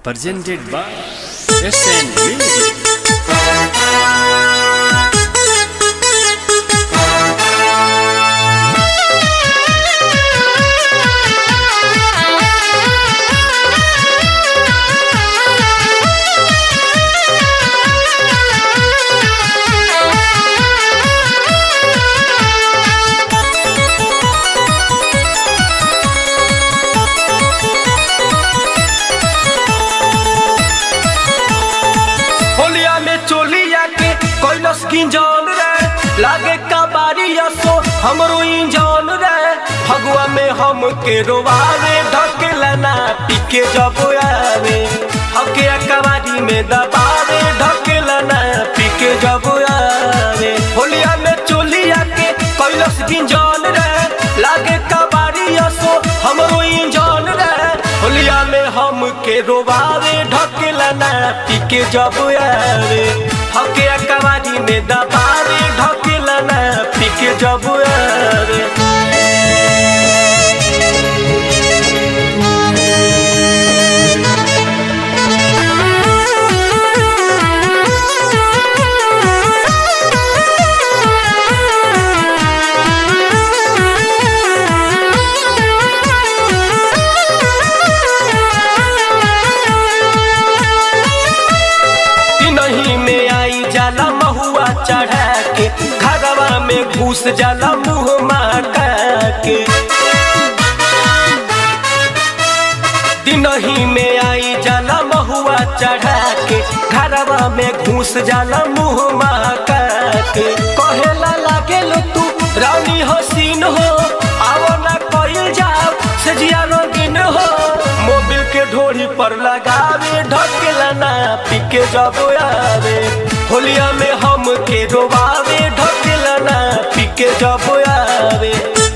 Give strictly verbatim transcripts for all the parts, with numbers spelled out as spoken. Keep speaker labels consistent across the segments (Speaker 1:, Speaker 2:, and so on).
Speaker 1: presented by S N Music.
Speaker 2: Engine रे लागे कबाड़िया सो हमरो इंजन रे फगुआ में हम के रोवावे ढकेला ना पीके जब आवे हके कबाड़ी में दबावे ढकेला ना पीके जब आवे होलिया में चोलिया के कैलस इंजन रे लागे कबाड़िया सो हमरो इंजन रे होलिया में हम के रोवावे ढकेला ना पीके जब आवे हके कबाड़ी में दबावे ढकेला ना पीके जब आवे चढ़ा के घरवा में घुस जाला मुँह माका के दिनही में आई जाला महुआ चढ़ा के घरवा में घुस जाला मुँह माका के कहेला लागे लो तू रानी हसीन हो आओ ना कइल जाओ सजिया रंगीन हो मोबिल के ढोरी पर लगावे ढकेला ना पीके जब आवे होलिया में हम के रोवावे ढकेला ना पीके जब आवे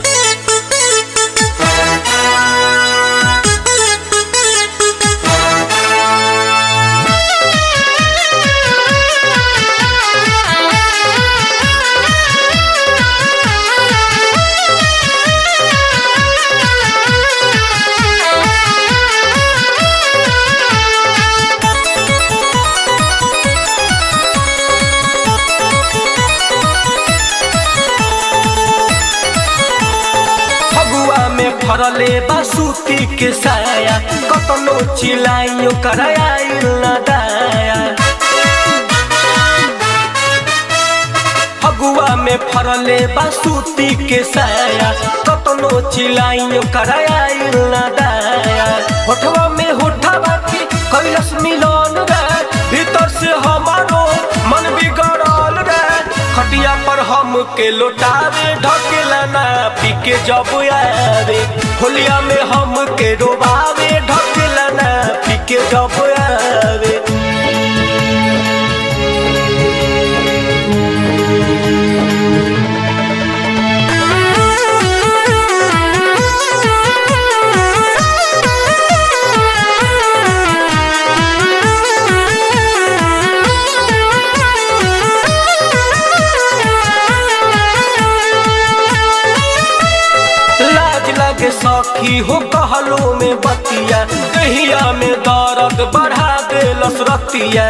Speaker 2: फरले बासुती के साया कतनो चिलाइयो कराइल ना दाया फगुआ में फरले बासुती के साया कतनो चिलाइयो कराइल ना दाया होठवा में होठवा के कैलस मिलन रे भीतर से हमारो मन बिगड़ल रे खटिया पर हम के लौटावे ढकेला ना पीके जब आवे होलिया में हम के रोवावे ढकेला ना पीके जब आवे सखी हो कहलो में बतिया दहिया में दर्द बढ़ा देलस रतिया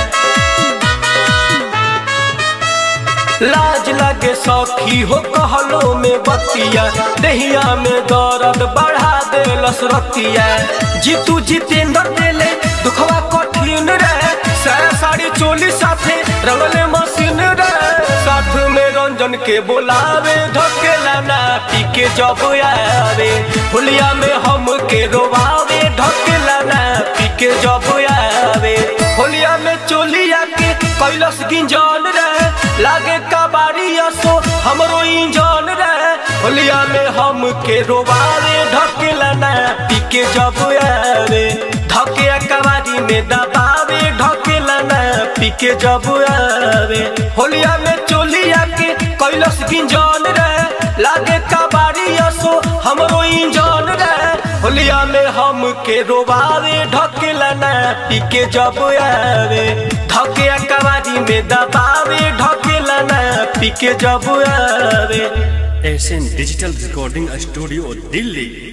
Speaker 2: लाज लगे सखी हो कहलो में बतिया दहिया में दर्द बढ़ा देलस रतिया जीतू जितेंद्र देले दुखवा कठिन रे साड़ी चोली साथे रंगले मशीन रे साथ में रंजन के बोलावे ढकेला ना पीके जब आवे होलिया में हम के रोवावे ढकेला ना पीके जब आवे होलिया में चोलिया के कैलस गिंजन रे लागे कबाड़िया सो हमरो इंजन रे होलिया में हम के रोवावे ढकेला ना पीके जब आवे धके कबाड़ी में दबावे ढकेला ना पीके जब आवे होलिया में चोलिया के कैलस गिंजन रे लागे कबाड़िया सो हमरो इंजन रे होलिया में हम के रोवावे ढकेला ना पीके जब आवे धके कबाड़ी में दबावे ढकेला ना पीके जब आवे
Speaker 1: S N Digital Recording Studio, Delhi।